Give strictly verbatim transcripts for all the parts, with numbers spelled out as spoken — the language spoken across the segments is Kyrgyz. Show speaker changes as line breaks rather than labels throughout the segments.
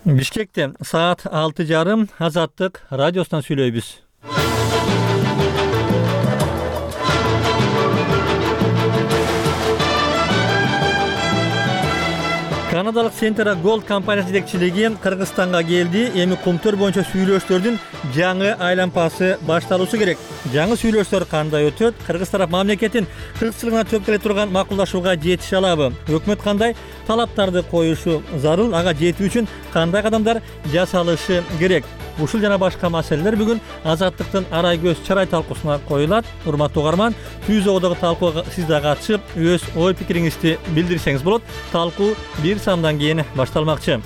Бишкекте саат алты жарым Азаттык радиосунан сүйлөйбүз. Канадалык Centera Gold компаниясы жетекчилиги Кыргызстанга келди. Эми кумтөр боюнча сүйлөштөрдүн жаңы айланпасы башталуусу керек. Жаңы сүйлөштөр кандай өтөт? Кыргыз тарап мамлекеттин кыргызчылыгына чөп келе турган макулдашууга жетише алабы? Өкмөт кандай талаптарды коюшу зарыл? Ага жетүү үчүн кандай кадамдар жасалышы керек? Ушул жана башка маселелер бүгүн Азаттыктын арай көз чарай талкуусуна коюлат. Урматтуу угарман, түз оодогу талкууга сиз да катышып, өз ой пикириңизди билдирсеңиз болот. Талкуу бир самдан кийин башталмакчы.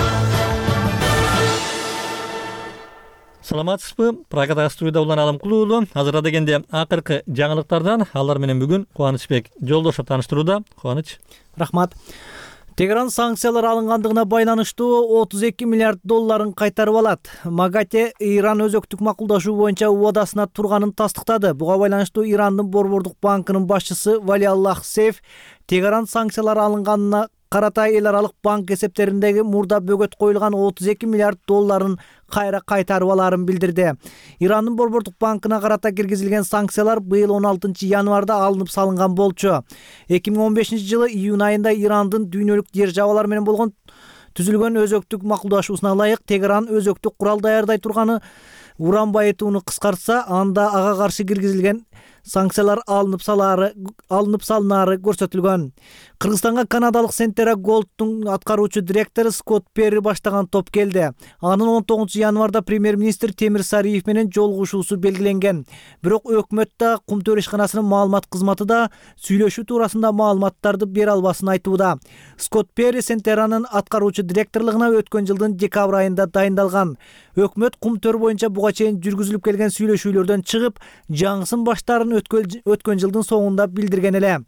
Саламатсызбы? Прагадагы студияда Улан Алымкулуу уулу. Азырда дегенде акыркы жаңылыктардан алар менен бүгүн Кубанычбек Жолдошов тааныштырууда. Кубаныч.
Рахмат. Тегеран санкциялар алынгандыгына байланыштуу отуз эки миллиард долларын кайтарып алат. МАГАТЭ Иран өзөктүк макулдашуу боюнча убадасына турганын тастыктады. Буга байланыштуу Ирандын Борбордук банкынын башчысы Валиаллах Сейф Тегеран санкциялар алынганына карата эл аралык банк эсептериндеги мурда бөгөт коюлган отуз эки миллиард долларын кайра кайтарып аларын билдирди. Ирандын Борбордук банкына карата киргизилген санкциялар быйыл он алтынчы январда алынып салынган болчу. эки миң он бешинчи жылы июнь айында Ирандын дүйнөлүк державалар менен болгон түзүлгөн өзөктүк макулдашуусуна ылайык Тегеран өзөктүк курал даярдай турганы уран байытууну кыскартса, анда ага каршы киргизилген санкциялар алынып салары алынып салынары көрсөтүлгөн. Кыргызстанга канадалык Centera Gold'тун аткаруучу директору Скотт Перри баштаган топ келди. Анын он тогузунчу январда премьер-министр Темир Сариев менен жолугушуусу белгиленген. Бирок өкмөт да Кумтөр ишканасынын маалымат кызматы да сүйлөшүү туурасында маалыматтарды бере албасын айтууда. Скотт Перри Centera'нын аткаруучу директорлугуна өткөн жылдын декабрь айында дайындалган. Өкмөт Кумтөр боюнча буга чейин жүргүзүлүп келген сүйлөшүүлөрдөн чыгып, жаңысын баштаарын өткөн жылдын соңунда билдирген эле.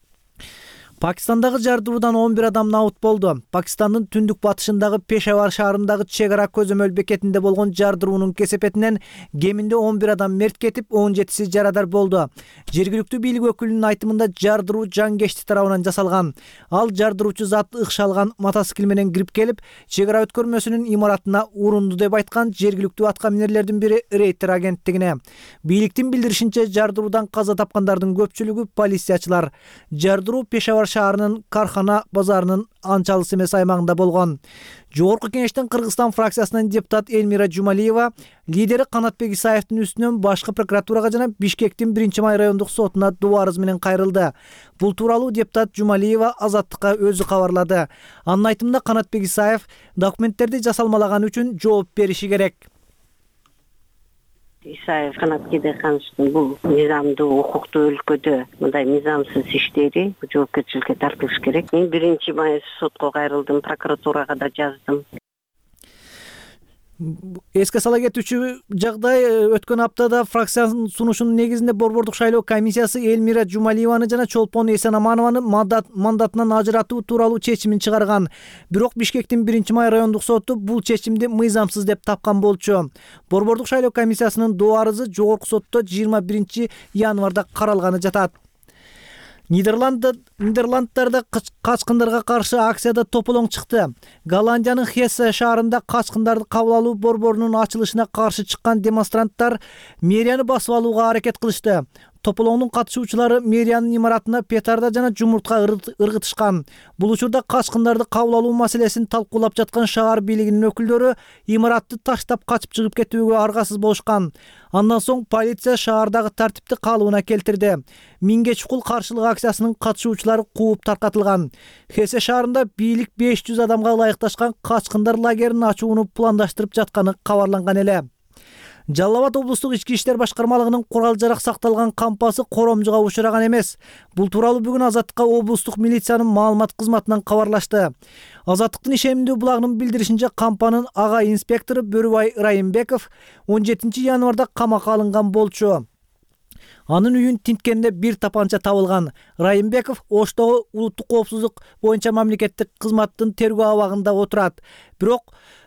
Пакистандагы жардыруудан он бир адам набыт болду. Пакистандын түндүк батышындагы Пешавар шаарындагы чек ара көзөмөл бекетинде болгон жардыруунун кесепетинен кеминде он бир адам мерт кетип, он жетиси жарадар болду. Жергиликтүү бийлик өкүлүнүн айтымында жардыруу жангечти тарабынан жасалган. Ал жардыруучу зат ыкшалган мотоцикл менен кирип келип, чек ара өткөрмөсүнүн имаратына урунду деп айткан жергиликтүү атка минерлердин бири Рейтер агенттигине. Бийликтин билдиришинче, жардыруудан каза тапкандардын көпчүлүгү полициячылар. Жардыруу Пешавар шаарынын Кархана базарынын анча алыс эмес аймагында болгон. Жогорку кеңештин Кыргызстан фракциясынын депутат Эльмира Жумалиева лидери Канатбек Исаевдин үстүнөн башкы прокуратурага жана Бишкектин биринчи май райондук сотуна доо арыз менен кайрылды. Бул тууралуу депутат Жумалиева Азаттыкка өзү кабарлады. Анын айтымында Канатбек Исаев документтерди жасалмалаган үчүн жооп бериши керек.
Исаев Канатке Дыйкановичтин бул мыйзамдуу укуктуу өлкөдө мындай мыйзамсыз иштери жоопкерчиликке тартылыш керек. Мен биринчи май сотко кайрылдым, прокуратурага да жаздым.
Эске сала кетүүчү жагдай, өткөн аптада фракциянын сунушунун негизинде Борбордук шайлоо комиссиясы Эльмира Жумалиеваны жана Чолпон Эсенаманованы мандат мандатынан ажыратуу тууралуу чечимин чыгарган. Бирок Бишкектин биринчи май райондук соту бул чечимди мыйзамсыз деп тапкан болчу. Борбордук шайлоо комиссиясынын доо арызы жогорку сотто жыйырма биринчи январда каралганы жатат. Нидерланддарда качкындарга каршы акцияда тополоң чыкты. Голландиянын Хессе шаарында качкындарды кабыл алуу борборунун ачылышына каршы чыккан демонстранттар мэрияны басып алууга аракет кылышты. Тополоңдун катышуучулары мэриянын имаратына петарда жана жумуртка ыргытышкан. Бул учурда качкындарды кабыл алуу маселесин талкуулап жаткан шаар бийлигинин өкүлдөрү имаратты таштап качып чыгып кетүүгө аргасыз болушкан. Андан соң полиция шаардагы тартипти калыбына келтирди. Миңге чукул каршылык акциясынын катышуучулары кууп таркатылган. Хесе шаарында бийлик беш жүз адамга ылайыкташкан качкындар лагерин ачууну пландаштырып жатканы кабарланган эле. Жалал Абад облустук ички иштер башкармалыгынын курал жарак сакталган кампасы коромжуга учураган эмес. Бул тууралуу бүгүн Азаттыкка облустук милициянын маалымат кызматынан кабарлашты. Азаттыктын ишемдүү булагынын билдиришинче, кампанын ага инспектору Бөрүбай Райымбеков он жетинчи январда камакка алынган болчу. Анын үйүн тинткенде бир тапанча табылган. Райымбеков Оштогу улуттук коопсуздук боюнча мамлекеттик кызматтын тергөө абагында отурат. Бирок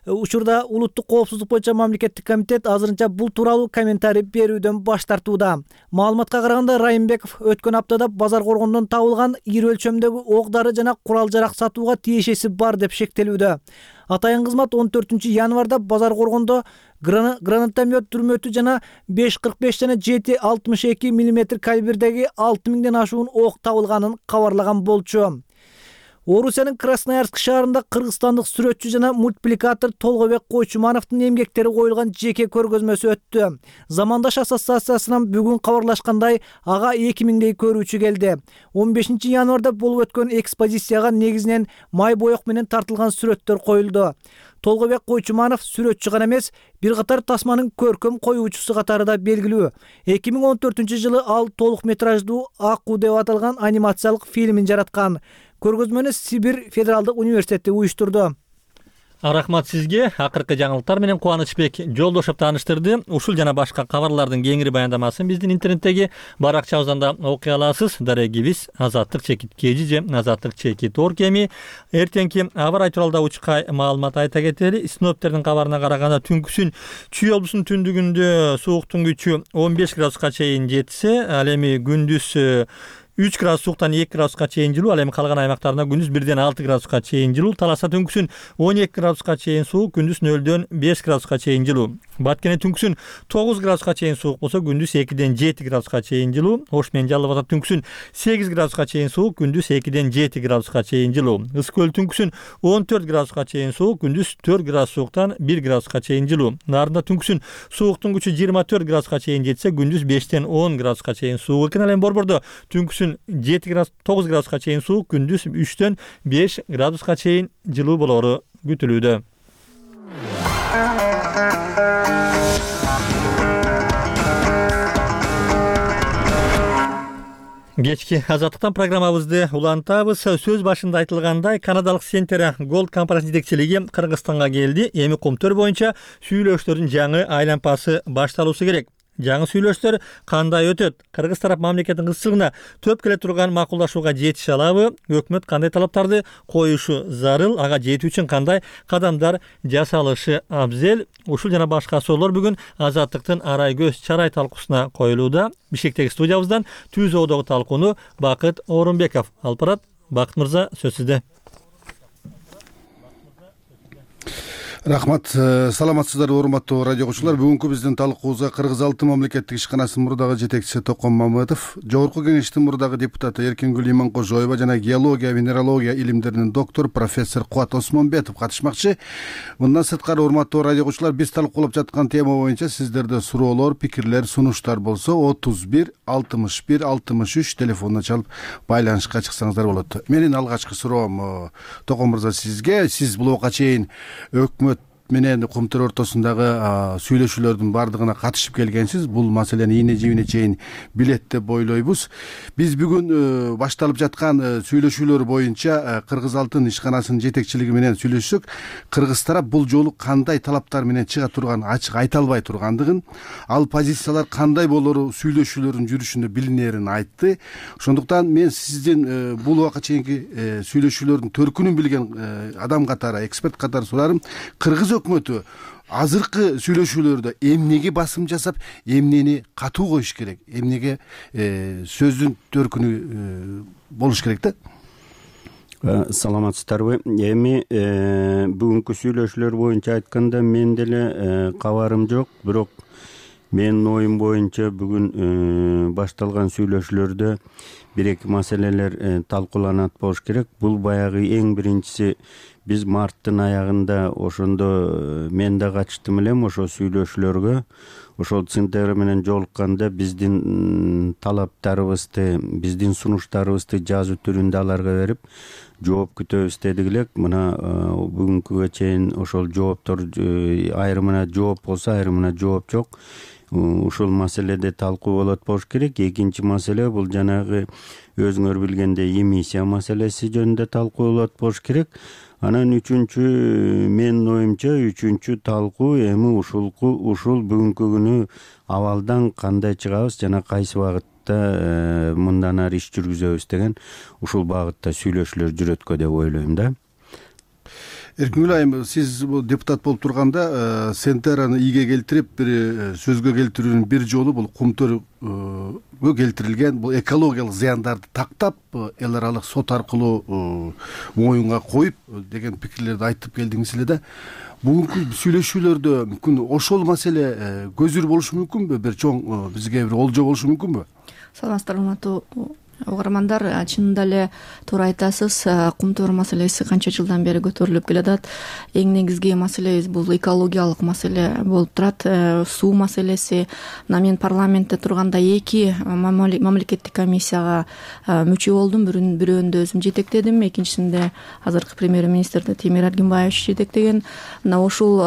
Учурда улуттук коопсуздук боюнча мамлекеттик комитет азырынча бул тууралуу комментарий берүүдөн баш тартууда. Маалыматка караганда Райымбеков өткөн аптада базар коргондон табылган ири өлчөмдөгү ок дары жана курал жарак сатууга тиешеси бар деп шектелүүдө. Атайын кызмат он төртүнчү январда базар коргондо гранатомет түрмөтү жана беш кырк беш жана жети алтымыш эки миллиметр калибрдеги алты миңден ашуун ок табылганын кабарлаган болчу. Орусиянын Красноярск шаарында кыргызстандык сүрөтчү жана мультипликатор Толгобек Койчумановдун эмгектери коюлган жеке көргөзмөсү өттү. Замандаш ассоциациясынан бүгүн кабарлашкандай, ага эки миңдей көрүүчү келди. он бешинчи январда болуп өткөн экспозицияга негизинен май боек менен тартылган сүрөттөр коюлду. Толгобек Койчуманов сүрөтчү гана эмес, бир катар тасманын көркөм коюучусу катары да белгилүү. эки миң он төртүнчү жылы ал толук метраждуу Аку деп аталган анимациялык фильмин жараткан. Көргөзмөнү Сибир Федералдык университети уюштурду.
Рахмат сизге. Акыркы жаңылыктар менен Кубанычбек Жолдошов тааныштырды. Ушул жана башка кабарлардын кеңири баяндамасын биздин интернеттеги баракчабыздан да окуй аласыз. Дарегибиз Азаттык чекит кежи же Азаттык чекит орг эми эртеңки аба ырайы тууралуу учка маалымат айта кетели. Синоптиктердин кабарына караганда түнкүсүн Чүй облусунун түндүгүндө сууктун күчү он беш градуска чейин жетсе, ал эми күндүз үч градус сууктан эки градуска чейин жылуу, ал эми калган аймактарында күндүз бирден алты градуска чейин жылуу. Таласа түнкүсүн он эки градуска чейин суук, күндүз нөлдөн беш градуска чейин жылуу. Баткене түнкүсүн тогуз градуска чейин суук болсо, күндүз экиден жети градуска чейин жылуу. Ош менен Жалал Абад түнкүсүн сегиз градуска чейин суук, күндүз экиден жети градуска чейин жылуу. Ысык көл түнкүсүн он төрт градуска чейин суук, күндүз төрт градус сууктан бир градуска чейин жылуу. Нарында түнкүсүн сууктун күчү жыйырма төрт градуска чейин жетсе, күндүз бештен он градуска чейин суук экен. Ал эми Борбордо түнкүсүн жети градус тогуз градуска чейин суук, күндүз үчтөн беш градуска чейин жылуу болору күтүлүүдө. Кечки Азаттыктан программабызды улантабыз. Сөз башында айтылгандай, канадалык Сентера Gold компаниясынын жетекчилиги Кыргызстанга келди. Эми комтөр боюнча сүйлөштөрдүн жаңы айланпасы башталуусу керек. Жаңы сүйлөштөр кандай өтөт? Кыргыз тарап мамлекеттин кызчылыгына төп келе турган макулдашууга жетише алабы? Өкмөт кандай талаптарды коюшу зарыл? Ага жетүү үчүн кандай кадамдар жасалышы абзел? Ушул жана башка суроолор бүгүн Азаттыктын арай көз чарай талкуусуна коюлууда. Бишкектеги студиябыздан Түз Оодогу талкууну Бакыт Орунбеков алып барат. Бакыт мырза, сөз сизде.
Рахмат, саламатсыздар урматтуу радио окуучулар. Бүгүнкү биздин талкуубузга Кыргыз Алтын мамлекеттик ишканасынын мурдагы жетекчиси Токон Мамытов, Жогорку кеңештин мурдагы депутаты Эркингүл Иманкожоева жана геология, минералогия илимдеринин доктор профессор Кубат Осмонбетов катышмакчы. Мындан сырткары урматтуу радио окуучулар, биз талкуулап жаткан тема боюнча сиздерде суроолор, пикирлер, сунуштар болсо отуз бир алтымыш бир алтымыш үч телефонуна чалып байланышка чыксаңыздар болот. Менин алгачкы суроом Токон мырза сизге. Сиз бул убакка чейин өкмөт менен комтөр ортосундагы сүйлөшүүлөрдүн бардыгына катышып келгенсиз. Бул маселени ийне жибине чейин билет деп ойлойбуз. Биз бүгүн башталып жаткан сүйлөшүүлөр боюнча Кыргыз Алтын ишканасынын жетекчилиги менен сүйлөшсөк, кыргыз тарап бул жолу кандай талаптар менен чыга турган ачык айта албай тургандыгын, ал позициялар кандай болору сүйлөшүүлөрдүн жүрүшүндө билинерин айтты. Ошондуктан мен сиздин бул убакка чейинки сүйлөшүүлөрдүн төркүнүн билген адам катары, эксперт катары сурарым, кыргыз өкмөтү азыркы сүйлөшүүлөрдө эмнеге басым жасап, эмнени катуу коюш керек, эмнеге сөздүн төркүнү болуш керек да?
Саламатсыздарбы? Эми бүгүнкү сүйлөшүүлөр боюнча айтканда мен деле кабарым жок, бирок менин оюм боюнча бүгүн башталган сүйлөшүүлөрдө бир-эки маселелер талкууланат болуш керек. Бул баягы эң биринчиси, биз марттын аягында ошондо мен да катыштым элем ошо сүйлөшүүлөргө. Ошол Сентера менен жолукканда биздин талаптарыбызды, биздин сунуштарыбызды жазуу түрүндө аларга берип, жооп күтөбүз дедик элек. Мына бүгүнкүгө чейин ошол жооптор айрымына жооп болсо, айрымына жооп жок. Ушул маселеде талкуу болот болуш керек. Экинчи маселе бул жанагы өзүңөр билгендей эмиссия маселеси жөнүндө талкуу болот болуш керек. Анан үчүнчү, менин оюмча үчүнчү талкуу эми ушулку ушул бүгүнкү күнү абалдан кандай чыгабыз жана кайсы багытта мындан ары иш жүргүзөбүз деген ушул багытта сүйлөшүүлөр жүрөткө деп ойлойм да.
Эркингүл айым, сиз бул депутат болуп турганда Сентераны ийге келтирип бир сөзгө келтирүүнүн бир жолу бул кумтөргө келтирилген бул экологиялык зыяндарды тактап эл аралык сот аркылуу моюнга коюп деген пикирлерди айтып келдиңиз эле да. Бүгүнкү сүйлөшүүлөрдө мүмкүн ошол маселе көзүр болушу мүмкүнбү? Бир чоң бизге бир олжо болушу мүмкүнбү?
Саламатсыздарбы, урматтуу угармандар. Чынында эле туура айтасыз. Кумтөр маселеси канча жылдан бери көтөрүлүп келатат. Эң негизги маселебиз бул экологиялык маселе болуп турат. Суу маселеси. Мына мен парламентте турганда эки мамлекеттик комиссияга мүчө болдум. Бирөөндө өзүм жетектедим, экинчисинде азыркы премьер-министр Темир Эргенбаевич жетектеген. Мына ушул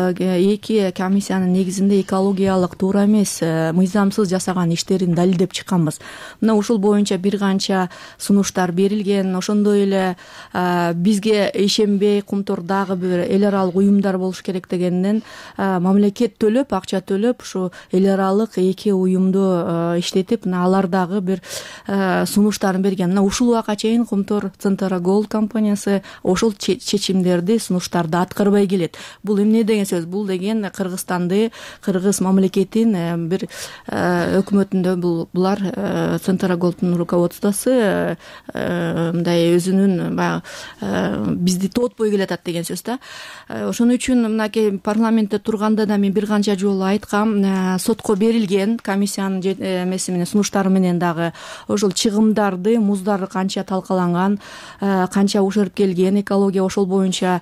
эки комиссиянын негизинде экологиялык туура эмес, мыйзамсыз жасаган иштерин далилдеп чыкканбыз. Мына ушул боюнча бир канча сунуштар берилген. Ошондой эле бизге ишенбей кумтор дагы бир эл аралык уюмдар болуш керек дегенден мамлекет төлөп, акча төлөп ушу эл аралык эки уюмду иштетип, алар дагы бир сунуштарын берген. Мына ушул убакка чейин Кумтор Центра Голд компаниясы ошол чечимдерди, сунуштарды аткарбай келет. Бул эмне деген сөз? Бул деген Кыргызстанды, кыргыз мамлекетин бир өкмөтүндө булар Центра Голдтун руководствосу мындай өзүнүн баягы бизди тоотпой келатат деген сөз да. Ошон үчүн мынакей парламентте турганда да мен бир канча жолу айткам, сотко берилген комиссиянын эмеси менен, сунуштары менен дагы ошол чыгымдарды, муздары канча талкаланган, канча ушерп келген, экология ошол боюнча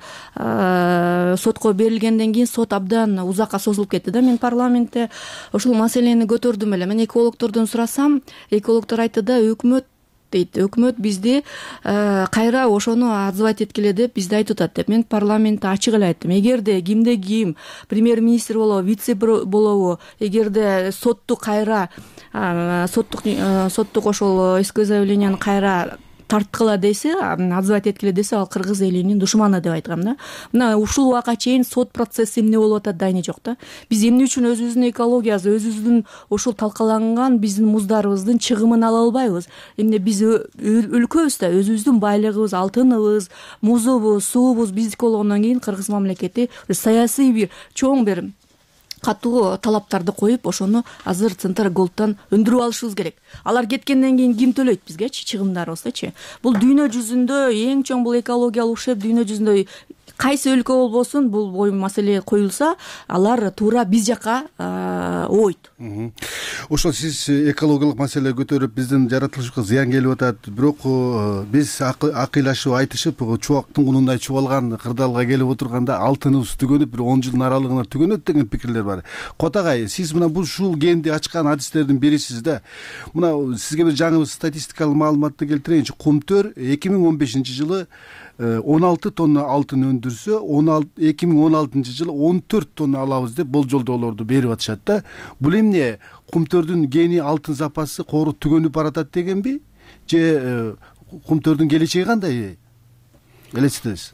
сотко берилгенден кийин сот абдан узакка созулуп кетти да. Мен парламентте ошол маселени көтөрдүм эле. Мен экологтордон сурасам, экологтор айтты да, өкмөт дейт, өкмөт бизди кайра ошону отзывать эткиле деп бизди айтып атат деп. Мен парламентте ачык эле айттым. Эгерде кимде ким премьер-министр болобу, вице болобу, эгерде сотту кайра соттук соттук ошол исковое заявленияны кайра тарткыла десе, отзывать эткиле десе, ал кыргыз элинин душманы деп айткам да. Мына ушул убакка чейин сот процесси эмне болуп атат, дайыны жок да. Биз эмне үчүн өзүбүздүн экологиябыз, өзүбүздүн ушул талкаланган биздин муздарыбыздын чыгымын ала албайбыз? Эмне биз өлкөбүз да, өзүбүздүн байлыгыбыз, алтыныбыз, музубуз, суубуз биздики болгондон кийин кыргыз мамлекети саясий бир чоң бир катуу талаптарды коюп, ошону азыр Центр Голдтан өндүрүп алышыбыз керек. Алар кеткенден кийин ким төлөйт бизгечи чыгымдарыбызды? Бул дүйнө жүзүндө эң чоң бул экологиялык ушерп дүйнө жүзүндө кайсы өлкө болбосун бул бою маселе коюлса, алар туура биз жака ойт.
Ошол сиз экологиялык маселе көтөрүп биздин жаратылышыбызга зыян келип атат, бирок биз акыйлашып айтышып чубактын кунундай чубалган кырдаалга келип отурганда алтыныбыз түгөнүп, бир он жылдын аралыгында түгөнөт деген пикирлер бар. Котагай, сиз мына бул ушул генди ачкан адистердин бирисиз да. Мына сизге бир жаңы статистикалык маалыматты келтирейинчи. Кумтөр эки миң он бешинчи жылы он алты тонна алтын өндүрсө, эки миң он алтынчы жылы он төрт тонна алабыз деп болжолдоолорду берип атышат да. Бул эмне? Кумтөрдүн гени, алтын запасы кору түгөнүп баратат дегенби? Же кумтөрдүн келечеги кандай элестетесиз?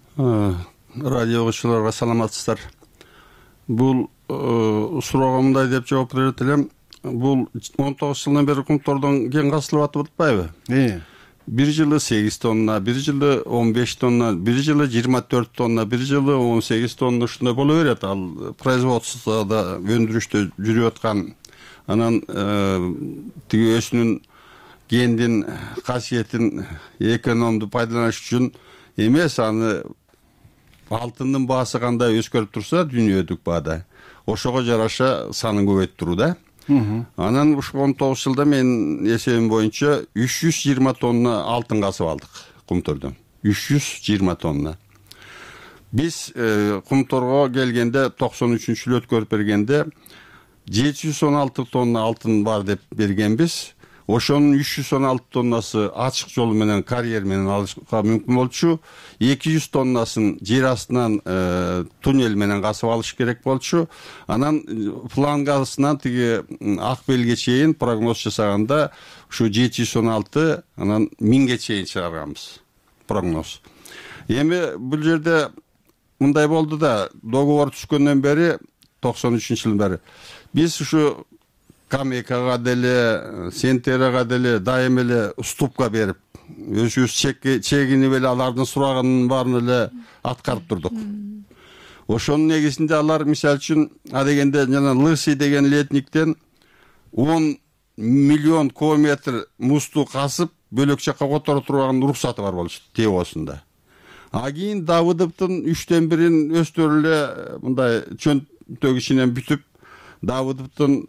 Радио окуучуларга саламатсыздар. Бул суроого мындай деп жооп берет элем. Бул он тогуз жылдан бери кумтордон ген касылып атып атпайбы? Бир жылы сегиз тонна, бир жылы он беш тонна, бир жылы жыйырма төрт тонна, бир жылы он сегиз тонна ушундай боло берет. Ал производствода, өндүрүштө жүрүп аткан, анан тиги өсүнүн гендин касиетин экономду пайдаланыш үчүн эмес, аны алтындын баасы кандай өзгөрүп турса, дүйнөлүк баада ошого жараша санын көбөйтүп туруу да. Анан ушул он тогуз жылда мен эсебим боюнча үч жүз жыйырма тонна алтын касып алдык кумтордон. үч жүз жыйырма тонна. Биз кумторго келгенде токсон үчүнчү жылы өткөрүп бергенде жети жүз он алты тонна алтын бар деп бергенбиз. Ошонун үч жүз он алты тоннасы ачык жол менен, карьер менен алышка мүмкүн болчу. эки жүз тоннасын жер астынан туннель менен касып алыш керек болчу. Анан флангасынан тиги ак белге чейин прогноз жасаганда ушу жети жүз он алты, анан миңге чейин чыгарганбыз прогноз. Эми бул жерде мындай болду да, договор түшкөндөн бери токсон үчүнчү жылдан бери биз ушу Камекага деле, Сентерага деле дайым эле уступка берип өзүбүз чегинип эле алардын сураганын баарын эле аткарып турдук. Ошонун негизинде алар мисалы үчүн адегенде жана Лысый деген летниктен он миллион кубометр музду касып бөлөк жакка которо турган уруксаты бар болчу Тевосунда. А кийин Давыдовдун үчтөн бирин өздөрү эле мындай чөнтөк ичинен бүтүп, Давыдовдун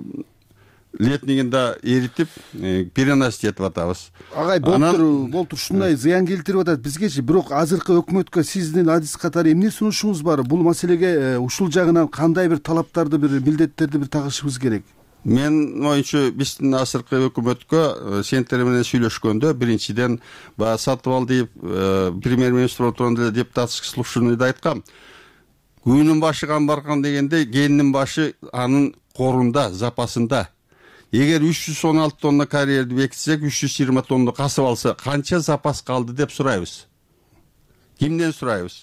летнигинде эритип переносить этип атабыз.
Агай, болтур, болтур ушундай зыян келтирип атат бизгечи. Бирок азыркы өкмөткө сиздин адис катары эмне сунушуңуз бар? Бул маселеге ушул жагынан кандай бир талаптарды, бир милдеттерди бир тагышыбыз керек?
Мен оюнчу биздин азыркы өкмөткө сендер менен сүйлөшкөндө биринчиден баягы Сатыбалдиев премьер-министр отурганда эле депутатский слушаниеде айткам. Күнүн башы камбаркан дегенде келинин башы анын корунда, запасында. Эгер үч жүз он алты тонна карьерди бекитсек, үч жүз жыйырма тонна касып алса, канча запас калды деп сурайбыз. Кимден сурайбыз?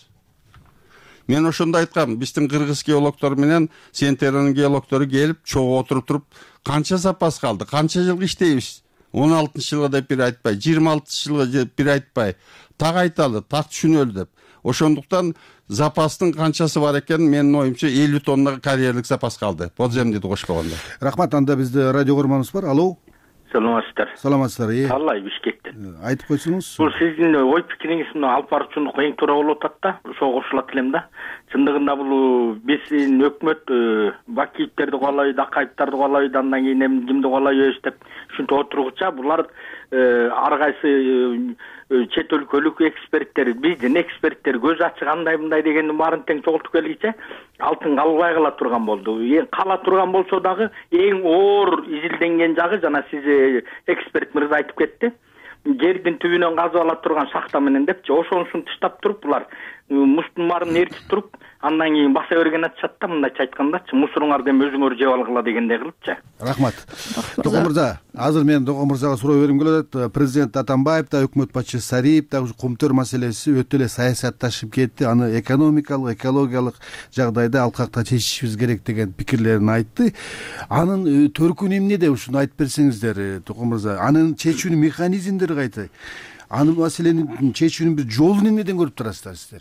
Мен ошондо айткам, биздин кыргыз геологдор менен Сентеранын геологдору келип, чогуу отуруп туруп, канча запас калды, канча жыл иштейбиз? он алтынчы жылга деп бир айтпай, жыйырма алтынчы жылга деп бир айтпай, так айталы, так түшүнөлү деп. Ошондуктан запастын канчасы бар экен, менин оюмча элүү тонна карьерлик запас калды. Подземныйды кошпогондо.
Рахмат, анда бизде радио көрманыбыз бар. Алло.
Саламатсыздар.
Саламатсыздар.
Таллай Бишкектен.
Айтып койсоңуз.
Бул сиздин ой пикириңиз мына алып баруучулук эң туура болуп атат да. Ошого кошулат элем да. Чындыгында бул биздин өкмөт Бакиевтерди каалайт, Акаевдерди каалайт, андан кийин кимди каалайбыз деп ушинтип отургуча булар ар кайсы чет өлкөлүк эксперттер, биздин эксперттер көз ачык андай мындай дегендин баарын тең чогултуп келгиче алтын калбай кала турган болду. Эң кала турган болсо дагы эң оор изилденген жагы жана сиз эксперт мырза айтып кетти. Жердин түбүнөн казып ала турган шахта менен депчи, ошонусун тыштап туруп булар муздун баарын эритип туруп, андан кийин баса берген атышат да, мындайча айткандачы, мусоруңарды эми өзүңөр жеп алгыла дегендей кылыпчы.
Рахмат. Токон мырза, азыр мен Токон мырзага суроо бергим келип атат. Президент Атамбаев да, өкмөт башчысы Сариев да Кумтөр маселеси өтө эле саясатташып кетти. Аны экономикалык, экологиялык жагдайда алкакта чечишибиз керек деген пикирлерин айтты. Анын төркүнү эмнеде, ушуну айтып берсеңиздер, Токон мырза. Анын чечүүнүн механизмдери кайсы? Аны маселенин чечүүнүн бир жолун эмнеден көрүп турасыздар сиздер?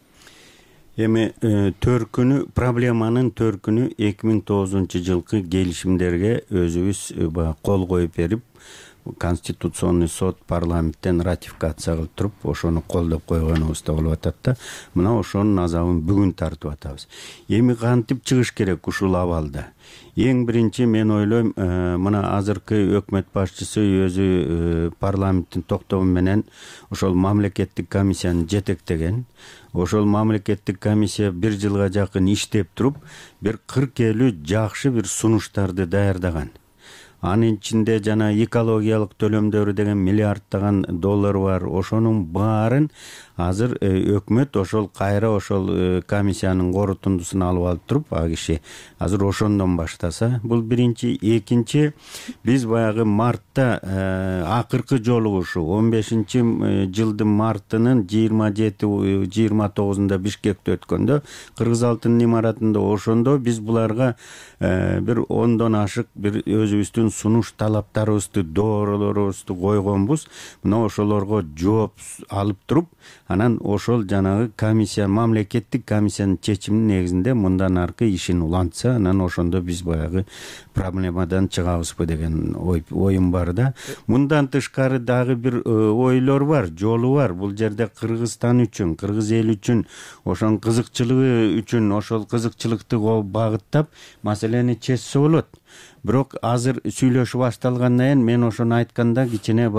Эми төркүнү, проблеманын төркүнү эки миң тогузунчу жылкы келишимдерге өзүбүз кол коюп берип, Конституционный сот парламенттен ратификация кылып туруп, ошону колдоп койгонубузда болуп атат да. Мына ошонун азабын бүгүн тартып атабыз. Эми кантип чыгыш керек ушул абалда? Эң биринчи мен ойлойм, мына азыркы өкмөт башчысы өзү парламенттин токтому менен ошол мамлекеттик комиссияны жетектеген. Ошол мамлекеттик комиссия бир жылга жакын иштеп туруп, бир кырк элүү жакшы бир сунуштарды даярдаган. Анын ичинде жана экологиялык төлөмдөр деген миллиарддаган доллар бар. Ошонун баарын азыр өкмөт ошол кайра ошол комиссиянын корутундусун алып алып туруп, а киши азыр ошондон баштаса, бул биринчи. Экинчи, биз баягы мартта акыркы жолугушу он бешинчи жылдын мартынын жыйырма жети жыйырма тогузунда Бишкекте өткөндө, Кыргыз алтын имаратында, ошондо биз буларга бир ондон ашык бир өзүбүздүн сунуш талаптарыбызды, дооролорубузду койгонбуз. Мына ошолорго жооп алып туруп, анан ошол жанагы комиссия, мамлекеттик комиссиянын чечиминин негизинде мындан аркы ишин улантса, анан ошондо биз баягы проблемадан чыгабызбы деген оюм бар да. Мындан тышкары дагы бир ойлор бар, жолу бар. Бул жерде Кыргызстан үчүн, кыргыз эл үчүн, ошонун кызыкчылыгы үчүн ошол кызыкчылыкты багыттап маселени чечсе болот. Бирок азыр сүйлөшүү башталгандан кийин мен ошону айтканда кичине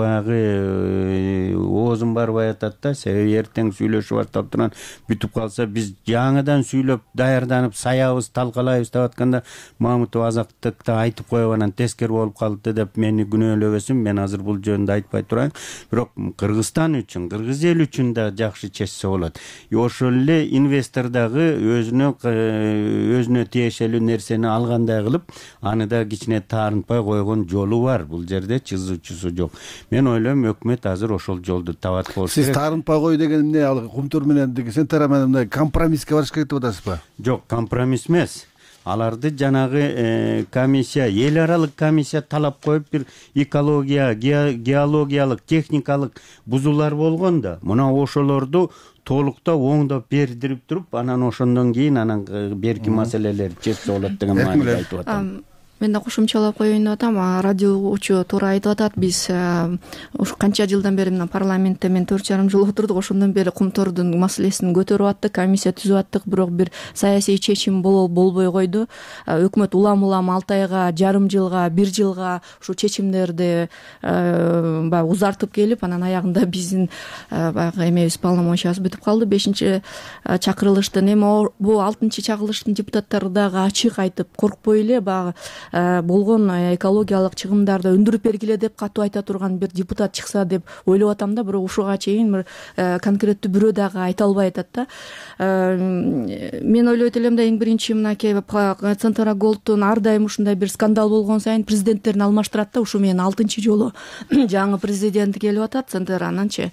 баягы оозум барбай атат да. Себеби эртең сүйлөшүү башталып турган бүтүп калса, биз жаңыдан сүйлөп даярданып саябыз, талкалайбыз деп атканда Мамытов азаттыкта айтып коюп анан тескери болуп калды деп мени күнөөлөбөсүн. Мен азыр бул жөнүндө айтпай турайын. Бирок Кыргызстан үчүн, кыргыз эл үчүн да жакшы чечсе болот. Ошол эле инвестор дагы өзүнө өзүнө тиешелүү нерсени алгандай кылып, аны да кичине таарынтпай койгон жолу бар. Бул жерде чызуучусу жок. Мен ойлойм, өкмөт азыр ошол жолду табат болуш керек.
Сиз таарынтпай кой деген эмне? Ал Кумтөр менен Сентера менен компромисске барыш керек деп атасызбы?
Жок, компромисс эмес. аларды жанагы комиссия, эл аралык комиссия талап коюп бир экология, геологиялык, техникалык бузуулар болгондо, мына ошолорду толуктап оңдоп бердирип туруп, анан ошондон кийин анан берки маселелер чечсе болот деген мааниде айтып атам.
Мен да кошумчалап коеюн деп атам. Радиочу туура айтып атат. Биз ушу канча жылдан бери мына парламентте мен төрт жарым жыл отурдук. Ошондон бери кумтордун маселесин көтөрүп аттык, комиссия түзүп аттык, бирок бир саясий чечим болбой койду. Өкмөт улам улам алты айга, жарым жылга, бир жылга ушу чечимдерди баягы узартып келип, анан аягында биздин баягы эмебиз полномочиясы бүтүп калды. бешинчи чакырылыштын эми бул алтынчы чакырылыштын депутаттары дагы ачык айтып, коркпой эле баягы болгон экологиялык чыгымдарды өндүрүп бергиле деп катуу айта турган бир депутат чыкса деп ойлоп атам да, бирок ушуга чейин бир конкреттүү бирөө дагы айта албай атат да. Мен ойлойт элем да, эң биринчи мынакей Центра Голдтун ар дайым ушундай бир скандал болгон сайын президенттерин алмаштырат да. Ушу менен алтынчы жолу жаңы президент келип атат Центрананчы.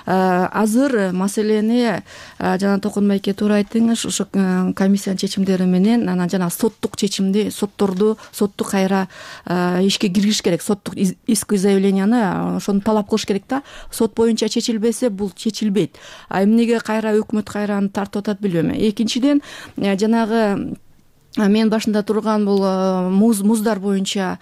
Азыр маселени жана Токон Байке туура айттыңыз, ушу комиссиянын чечимдери менен анан жана соттук чечимди, сотторду сотту кайра ишке киргизиш керек. Соттук иск заявленияны ошону талап кылыш керек да. Сот боюнча чечилбесе бул чечилбейт. А эмнеге кайра өкмөт кайра аны тартып атат билбейм. Экинчиден, жанагы мен башында турган бул муз муздар боюнча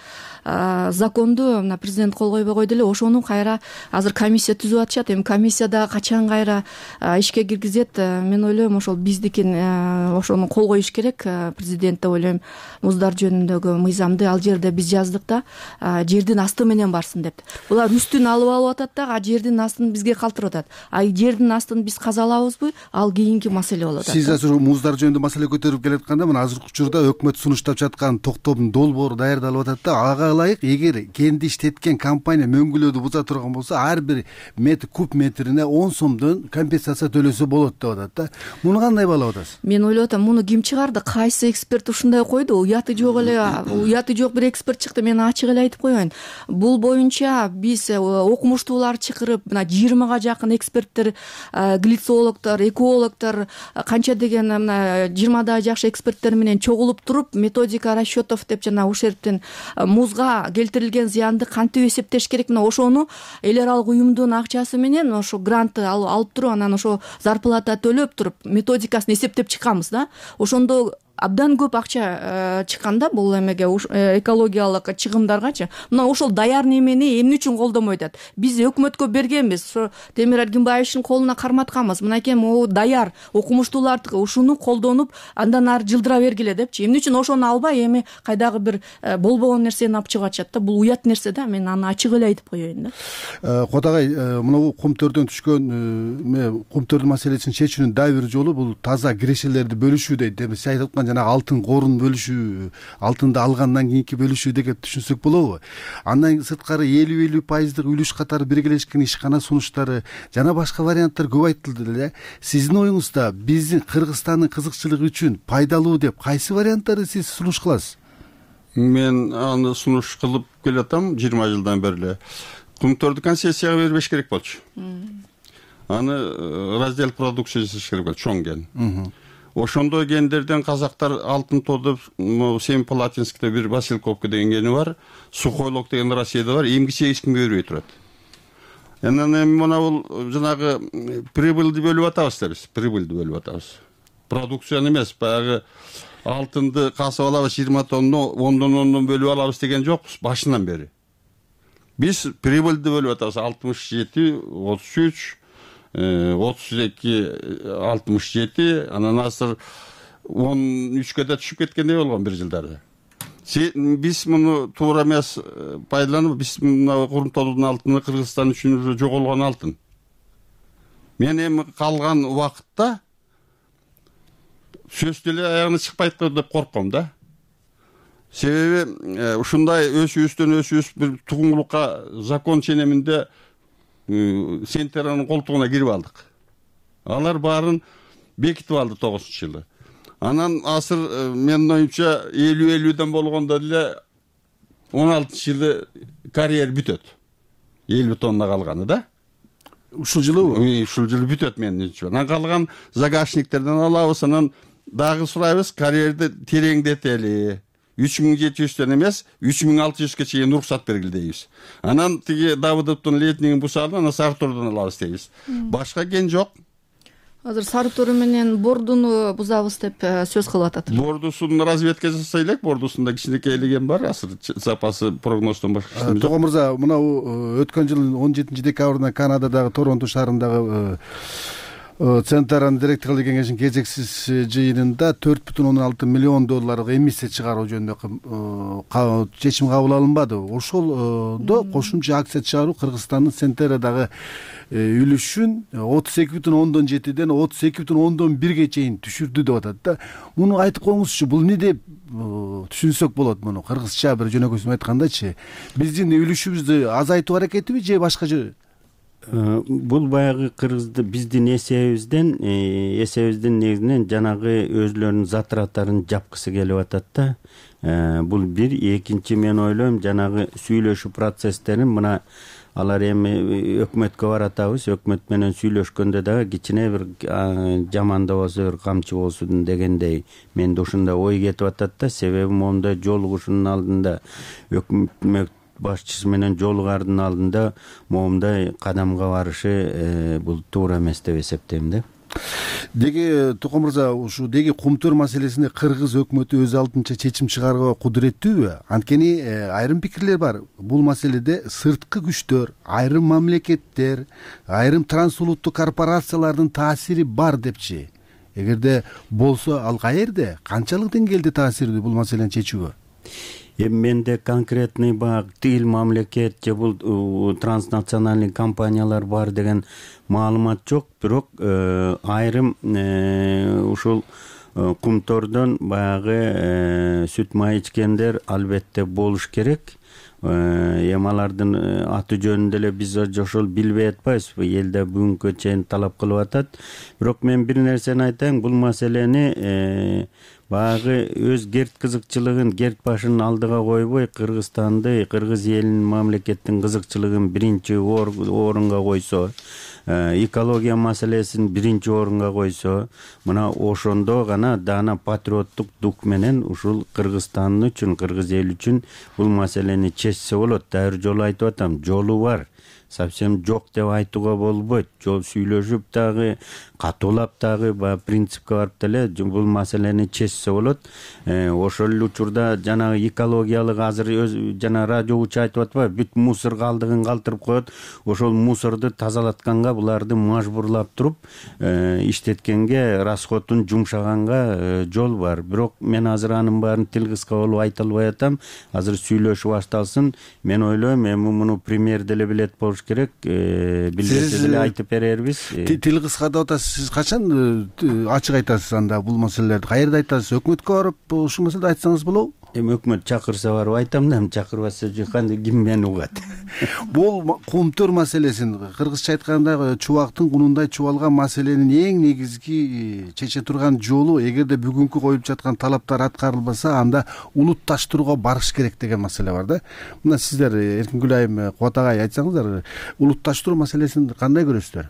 законду мына президент кол койбой койду эле. Ошону кайра азыр комиссия түзүп атышат. Эми комиссияда качан кайра ишке киргизет, мен ойлойм ошол биздикин ошону кол коюш керек. Президент деп ойлойм, муздар жөнүндөгү мыйзамды ал жерде биз жаздык да, жердин асты менен барсын деп. Булар үстүн алып алып атат да, а жердин астын бизге калтырып атат. А жердин астын биз казалабызбы, ал кийинки маселе болот.
Сиз азыр муздар жөнүндө маселе көтөрүп келатканда, мына азыркы учурда өкмөт сунуштап жаткан токтомдун долбоору даярдалып атат да. Ага ылайык, эгер кенди иштеткен компания мөңгүлөөдү буза турган болсо, ар бир метр куб метрине он сомдон компенсация төлөсө болот деп атат да. Муну кандай баалап атасыз?
Мен ойлоп атам, муну ким чыгарды? Кайсы эксперт ушундай койду? Уяты жок эле, уяты жок бир эксперт чыкты. Мен ачык эле айтып коеюн. Бул боюнча биз окумуштуулар чакырып, мына жыйырмага жакын эксперттер, глицологдор, экологдор, канча деген мына жыйырмадай жакшы эксперттер менен чогулуп туруп, методика расчетов деп жана ушерптен музга келтирилген зыянды кантип эсептеш керек, мына ошону эл аралык уюмдун акчасы менен ошо грантты алып туруп, анан ошо зарплата төлөп туруп методикасын эсептеп чыкканбыз да. Ошондо абдан көп акча чыкканда бул эмеге, экологиялык чыгымдаргачы. Мына ошол даяр немени эмне үчүн колдонбойт атат? Биз өкмөткө бергенбиз, ошо Темир Эргинбаевичтин колуна карматканбыз. Мынакей могу даяр окумуштуулар ушуну колдонуп, андан ары жылдыра бергиле депчи. Эмне үчүн ошону албай эми кайдагы бир болбогон нерсени алып чыгып атышат да? Бул уят нерсе да. Мен аны ачык эле айтып коеюн да.
Кодагай, мына кумтөрдөн түшкөн кумтөрдүн маселесин чечүүнүн дагы бир жолу бул таза кирешелерди бөлүшүү дейт. Сиз айтып аткан жана алтын корун бөлүшүү, алтынды алгандан кийинки бөлүшүү деп түшүнсөк болобу? Андан сырткары элүү элүү пайыздык үлүш катары биргелешкен ишкана сунуштары жана башка варианттар көп айтылды эле. Сиздин оюңузда биздин Кыргызстандын кызыкчылыгы үчүн пайдалуу деп кайсы варианттарды сиз сунуш кыласыз?
Мен аны сунуш кылып келатам жыйырма жылдан бери эле. Кумтөрдү концессияга бербеш керек болчу. Аны раздел продукция жасаш керек болчу, чоң кен. Ошондо кендерден казактар алтын тодуп, Семипалатинскте бир Васильковка деген кени бар, Сухойлок деген Россияда бар, эмгиче эч кимге бербей турат. Анан эми мына бул жанагы прибыльды бөлүп атабыз да биз, прибыльды бөлүп атабыз. Продукцияны эмес, баягы алтынды касып алабыз жыйырма тонну, ондон ондон бөлүп алабыз деген жокпуз башынан бери. Биз прибыльды бөлүп атабыз, алтымыш жети, отуз үч, отуз эки, алтымыш жети, анан азыр он үчкө да түшүп кеткендей болгон бир жылдары. Биз муну туура эмес пайдаланып, биз мына Курумтоодун алтыны Кыргызстан үчүн уже жоголгон алтын. Мен эми калган убакытта сөз деле аягына чыкпайт деп корком да. Себеби ушундай өсүүбүздөн өсүүбүз бир тугуңлукка закон ченеминде Сентеранын колтугуна кирип алдык. Алар баарын бекитип алды тогузунчу жылы. Анан азыр менин оюмча элүү элүүдөн болгондо деле он алтынчы жылы карьер бүтөт. элүү тонна калганы да.
Ушул жылыбы?
Ушул жылы бүтөт менин оюмча. Анан калган загашниктерден алабыз, анан дагы сурайбыз, карьерди тереңдетели. үч миң жети жүздөн эмес, үч миң алты жүзгө чейин уруксат бергиле дейбиз. Анан тиги Давыдовдун летнигин бушалып, анан Сарытордон алабыз дейбиз. Башка кен жок.
Азыр Сарытор менен Бордуну бузабыз деп сөз кылып атат.
Бордусун разведка жасай элек, Бордусунда кичинекей элеген бар, азыр запасы прогноздон башка эчтеме жок.
Токон мырза, мына өткөн жылдын он жетинчи декабрында Канададагы Торонто шаарындагы Центран директорлор кеңешинин кезексиз жыйынында төрт бүтүн ондон алты миллион долларлык эмиссия чыгаруу жөнүндө чечим кабыл алынбады. Ошолдо кошумча акция чыгаруу Кыргызстандын Центерадагы үлүшүн отуз эки бүтүн ондон жетиден отуз эки бүтүн ондон бирге чейин түшүрдү деп атат да. Муну айтып коюңузчу, бул эмне деп түшүнсөк болот муну? Кыргызча бир жөнөкөйсүн айткандачы, биздин үлүшүбүздү азайтуу аракетиби же башка жö?
Бул баягы кыргызды биздин эсебизден эсебиздин негизинен жанагы өзлөрүнүн затраттарын жапкысы келип атат да. Бул бир, экинчи мен ойлойм жанагы сүйлөшүү процесстерин мына алар эми өкмөткө баратабыз, өкмөт менен сүйлөшкөндө дагы кичине бир жаманда болсо бир камчы болсун дегендей менде ушундай ой кетип атат да. Себеби моундай жолугушуунун алдында өкмөт башчысы менен жолугардын алдында моундай кадамга барышы бул туура эмес деп эсептейм да.
Деги Токон мырза, ушу деги кумтөр маселесинде кыргыз өкмөтү өз алдынча чечим чыгарууга кудуреттүүбү? Анткени айрым пикирлер бар. Бул маселеде сырткы күчтөр, айрым мамлекеттер, айрым трансулуттук корпорациялардын таасири бар депчи. Эгерде болсо, ал каерде, канчалык деңгээлде таасирдүү бул маселени чечүүгө?
Эми менде конкретный баг тил мамлекет же бул транснациональный компаниялар бар деген маалымат жок, бирок айрым ушул кумтордон баягы сүт май ичкендер албетте болуш керек. Эми алардын аты жөнүн деле биз ошол билбей атпайбызбы, элде бүгүнкү чейин талап кылып атат. Бирок мен бир нерсени айтайын, бул маселени баягы өз герт кызыкчылыгын, герт башын алдыга койбой, Кыргызстанды, кыргыз элинин, мамлекеттин кызыкчылыгын биринчи орунга койсо, экология маселесин биринчи орунга койсо, мына ошондо гана даана патриоттук дух менен ушул Кыргызстан үчүн, кыргыз эл үчүн бул маселени чечсе болот. Дайыр жолу айтып атам, жолу бар. Совсем жок деп айтууга болбойт. Жол сүйлөшүп дагы, катуулап дагы баягы принципке барып деле бул маселени чечсе болот. Ошол эле учурда жанагы экологиялык азыр жана радиочу айтып атпайбы, бүт мусор калдыгын калтырып коет. Ошол мусорду тазалатканга буларды мажбурлап туруп иштеткенге, расходун жумшаганга жол бар. Бирок мен азыр анын баарын тил кыска болуп айта албай атам. Азыр сүйлөшүү башталсын. Мен ойлойм, эми муну премьер деле билет болуш керек. Билбесе деле айтып берербиз.
Тил кыска деп атасыз. Сиз качан ачык айтасыз анда бул маселелерди? Каерде айтасыз? Өкмөткө барып ушул маселеди айтсаңыз болобу?
Эми өкмөт чакырса барып айтам да, чакырбаса кандай ким мени угат.
Бул кумтөр маселесин, кыргызча айтканда чубактын кунундай чубалган маселенин эң негизги чече турган жолу, эгерде бүгүнкү коюлуп жаткан талаптар аткарылбаса, анда улутташтырууга барыш керек деген маселе бар да. Мына сиздер Эркингүл айым, Кубат агай айтсаңыздар, улутташтыруу маселесин кандай көрөсүздөр?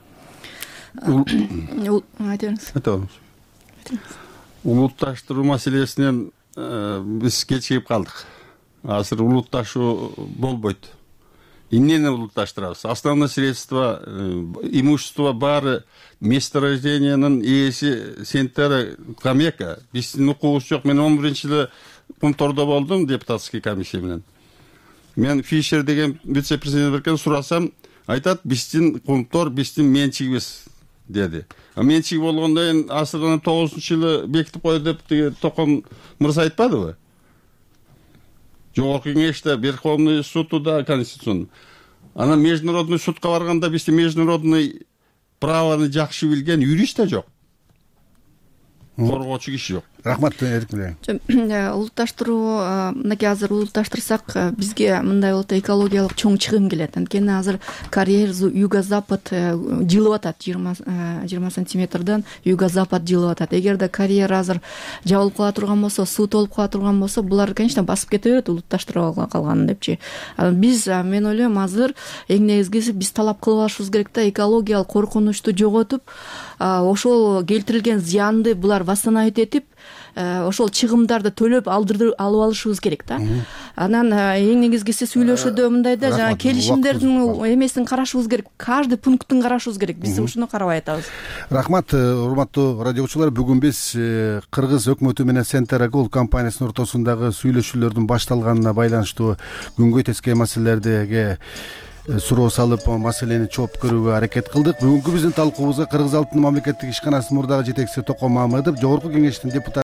Айта бериңиз.
Улутташтыруу маселесинен биз кечигип калдык. Азыр улутташуу болбойт. Эмнени улутташтырабыз? Основное средство, имущество баары месторождениянын ээси Сентера Камека. Биздин укугубуз жок. Мен он биринчи жылы Кумтордо болдум депутатский комиссия менен. Мен Фишер деген вице-президент берген сурасам, айтат, биздин Кумтор биздин менчигибиз деди. А менчиги болгондон кийин асырдын тогузунчу жылы бекитип кой деп Токон мырза айтпадыбы? Жогорку кеңеште, Верховный судда, Конституцион. Анан международный судка барганда бизде международный правоны жакшы билген юрист да жок. Коргоочу киши жок.
Рахмат, Эркингүл.
Улутташтыруу, мынакей азыр улутташтырсак, бизге мындай болот, экологиялык чоң чыгым келет. Анткени азыр карьер юго-запад жылып атат, жыйырма сантиметрден юго-запад жылып атат. Эгерде карьер азыр жабылып кала турган болсо, суу толуп кала турган болсо, булар, конечно, басып кете берет улутташтырып калган депчи. Биз, мен ойлойм, азыр эң негизгиси биз талап кылып алышыбыз керек да, экологиялык коркунучту жоготуп, ошол келтирилген зыянды булар восстановить этип ошол чыгымдарды төлөп алдырып алып алышыбыз керек да. Анан эң негизгиси сүйлөшүүдө мындай да жана келишимдердин эмесин карашыбыз керек, каждый пункттун карашыбыз керек. Биз ушуну карабай атабыз.
Рахмат, урматтуу радиочулар. Бүгүн биз Кыргыз өкмөтү менен Centera Gold компаниясынын ортосундагы сүйлөшүүлөрдүн башталганына байланыштуу күнгөй тескей маселелерге суроо салып, маселени жооп көрүүгө аракет кылдык. Бүгүнкү биздин талкуубузга Кыргыз Алтын мамлекеттик ишканасынын мурдагы жетекчиси Токон Мамедов, Жогорку Кеңештин депутаты